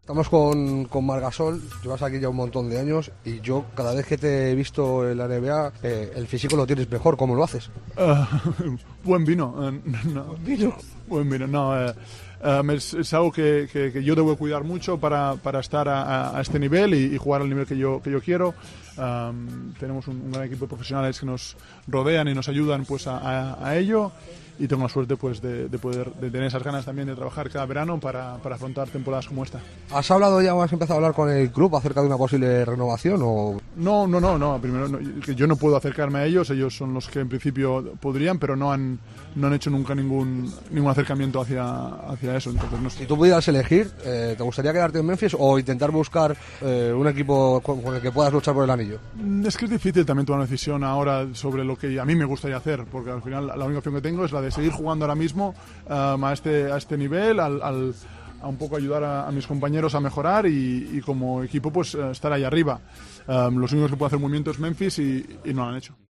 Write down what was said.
Estamos con Margasol, llevas aquí ya un montón de años y yo cada vez que te he visto en la NBA, el físico lo tienes mejor. ¿Cómo lo haces? Buen vino. No. ¿Buen vino? Buen vino, no. Es algo que yo debo cuidar mucho para estar a este nivel y jugar al nivel que yo quiero. Tenemos un gran equipo de profesionales que nos rodean y nos ayudan pues a ello. Y tengo la suerte pues de tener esas ganas también de trabajar cada verano para afrontar temporadas como esta. ¿Has hablado ya o has empezado a hablar con el club acerca de una posible renovación? O... No. Primero, yo no puedo acercarme a ellos. Ellos son los que en principio podrían, pero no han hecho nunca ningún acercamiento hacia eso. Entonces, no sé. Si tú pudieras elegir, ¿te gustaría quedarte en Memphis o intentar buscar un equipo con el que puedas luchar por el anillo? Es que es difícil también tomar una decisión ahora sobre lo que a mí me gustaría hacer, porque al final la única opción que tengo es la de seguir jugando ahora mismo a este nivel, a un poco ayudar a mis compañeros a mejorar y como equipo pues estar ahí arriba. Los únicos que pueden hacer movimiento es Memphis y no lo han hecho.